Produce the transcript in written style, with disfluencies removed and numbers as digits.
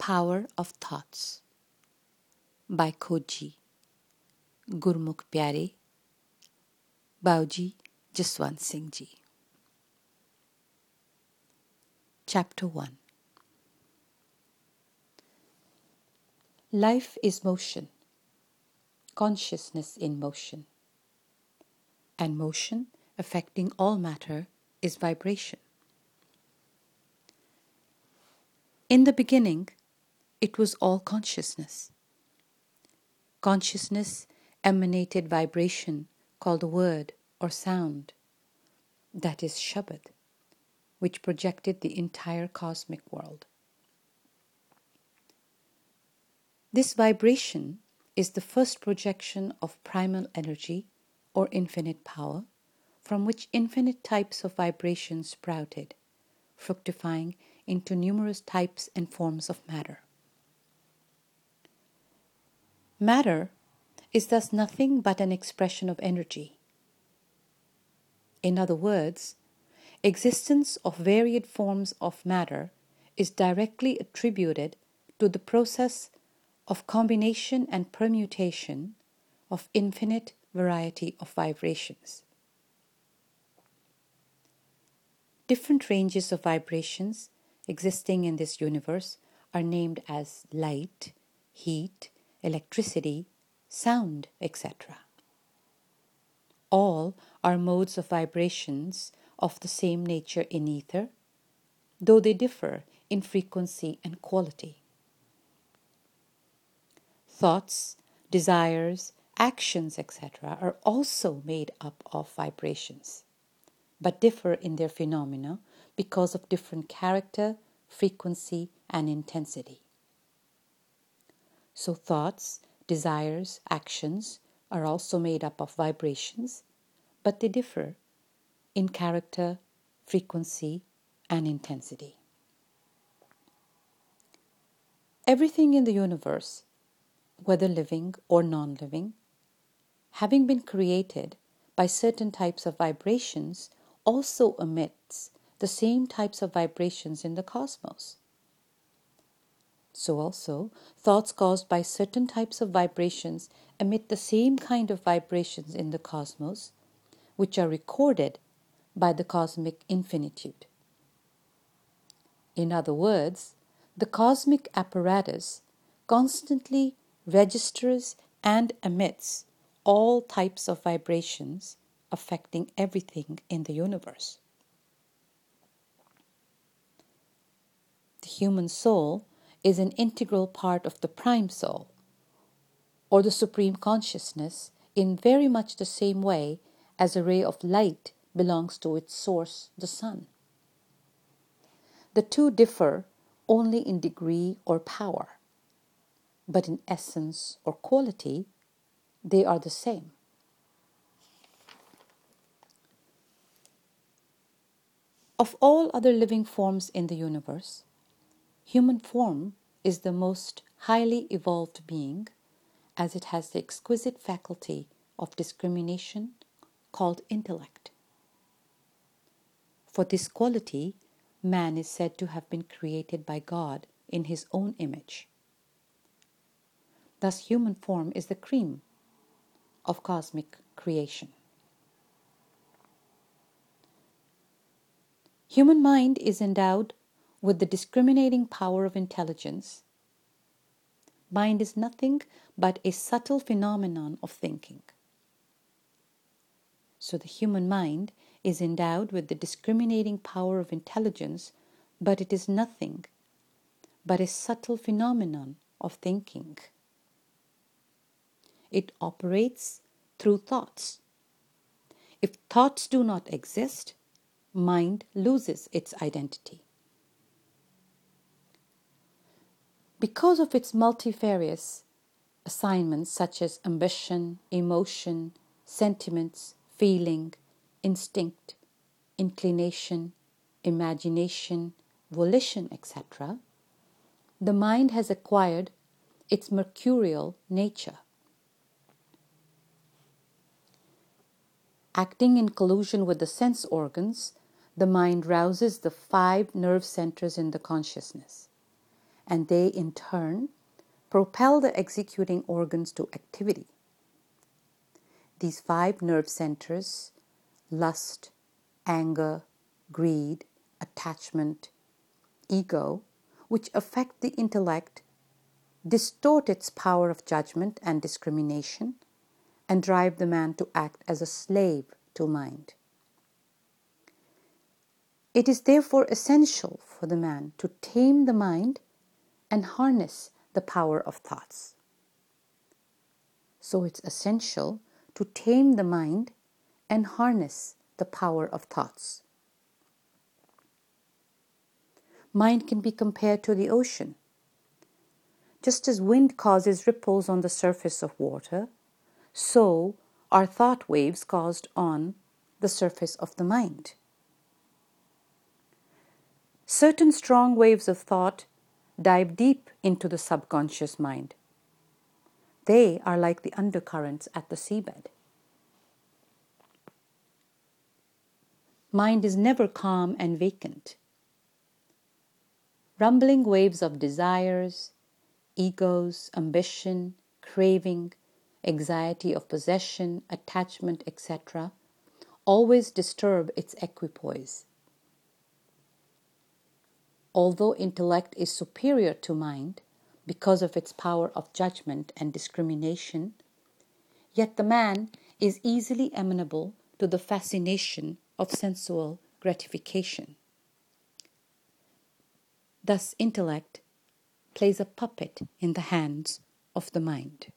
Power of Thoughts by Khoji, Gurmukh Pyare, Bauji Jaswant Singh Ji. Chapter 1. Life is motion, consciousness in motion, and motion affecting all matter is vibration. In the beginning, it was all consciousness. Consciousness emanated vibration called a word or sound, that is Shabad, which projected the entire cosmic world. This vibration is the first projection of primal energy or infinite power, from which infinite types of vibrations sprouted, fructifying into numerous types and forms of matter. Matter is thus nothing but an expression of energy. In other words, existence of varied forms of matter is directly attributed to the process of combination and permutation of infinite variety of vibrations. Different ranges of vibrations existing in this universe are named as light, heat, electricity, sound, etc. All are modes of vibrations of the same nature in ether, though they differ in frequency and quality. Thoughts, desires, actions, etc. are also made up of vibrations, but differ in their phenomena because of different character, frequency, and intensity. So thoughts, desires, actions are also made up of vibrations, but they differ in character, frequency, and intensity. Everything in the universe, whether living or non-living, having been created by certain types of vibrations, also emits the same types of vibrations in the cosmos. So also, thoughts caused by certain types of vibrations emit the same kind of vibrations in the cosmos, which are recorded by the cosmic infinitude. In other words, the cosmic apparatus constantly registers and emits all types of vibrations affecting everything in the universe. The human soul is an integral part of the prime soul, or the supreme consciousness, in very much the same way as a ray of light belongs to its source, the sun. The two differ only in degree or power, but in essence or quality, they are the same. Of all other living forms in the universe, human form is the most highly evolved being, as it has the exquisite faculty of discrimination called intellect. For this quality, man is said to have been created by God in his own image. Thus, human form is the cream of cosmic creation. Human mind is endowed with the discriminating power of intelligence. Mind is nothing but a subtle phenomenon of thinking. So the human mind is endowed with the discriminating power of intelligence, but it is nothing but a subtle phenomenon of thinking. It operates through thoughts. If thoughts do not exist, mind loses its identity. Because of its multifarious assignments such as ambition, emotion, sentiments, feeling, instinct, inclination, imagination, volition, etc., the mind has acquired its mercurial nature. Acting in collusion with the sense organs, the mind rouses the 5 nerve centers in the consciousness, and they in turn propel the executing organs to activity. These 5 nerve centers, lust, anger, greed, attachment, ego, which affect the intellect, distort its power of judgment and discrimination, and drive the man to act as a slave to mind. It is therefore essential for the man to tame the mind and harness the power of thoughts. So it's essential to tame the mind and harness the power of thoughts. Mind can be compared to the ocean. Just as wind causes ripples on the surface of water, so are thought waves caused on the surface of the mind. Certain strong waves of thought dive deep into the subconscious mind. They are like the undercurrents at the seabed. Mind is never calm and vacant. Rumbling waves of desires, egos, ambition, craving, anxiety of possession, attachment, etc., always disturb its equipoise. Although intellect is superior to mind because of its power of judgment and discrimination, yet the man is easily amenable to the fascination of sensual gratification. Thus, intellect plays a puppet in the hands of the mind.